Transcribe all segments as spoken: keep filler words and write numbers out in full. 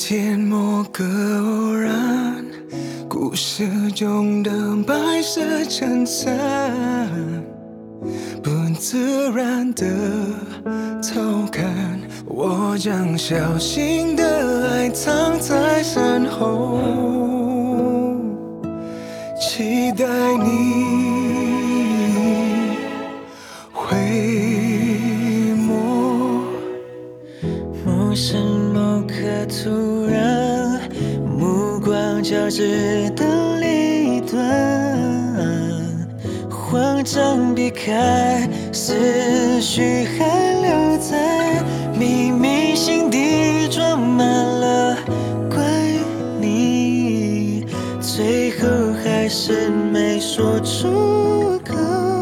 天某个偶然，故事中的白色衬衫，不自然地偷看，我将小心的爱藏在身后，期待你回眸。 某时某刻突然，目光交织的离断，慌张避开，思绪还留在，明明心底装满了怪你，最后还是没说出口。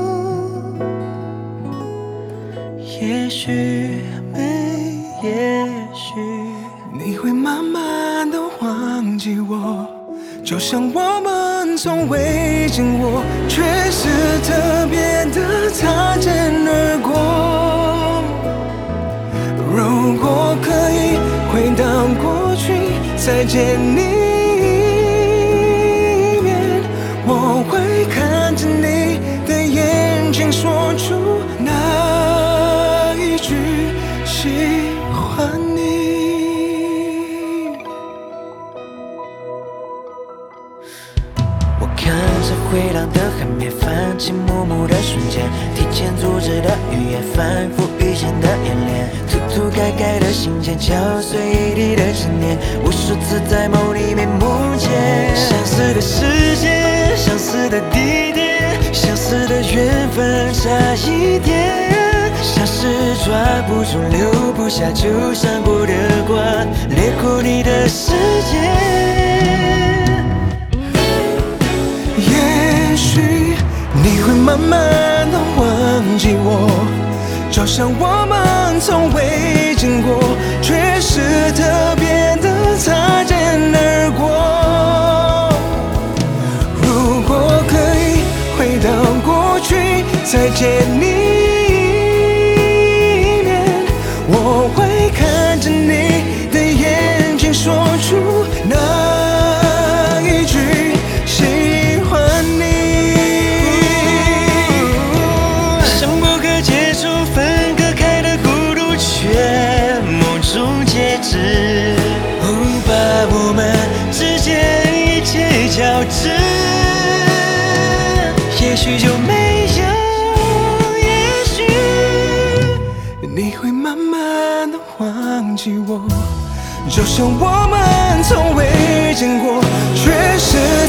也许没，也许你会慢慢的忘记我，就像我们从未见过，却是特别的擦肩而过。如果可以回到过去，再见你一面，我会看着你的眼睛，说出那一句喜欢你。 我看着回荡的海面，泛起幕幕的瞬间，提前阻止的语言，反复遇见的演练，涂涂改改的信件，敲碎一地的执念，无数次在梦里面梦见相似的时间，相似的地点，相似的缘分差一点，像是抓不住留不下就闪过的光，掠过你的世界。 也许你会慢慢的忘记我，就像我们从未见过，却是特别的擦肩而过。如果可以回到过去，再见你一面，我会看着你的眼睛，说出那一句喜欢你。 像不可接触分割开的孤独，却梦中截止，把我们之间一切交织。也许就没有，也许你会慢慢的忘记我，就像我们从未见过，却是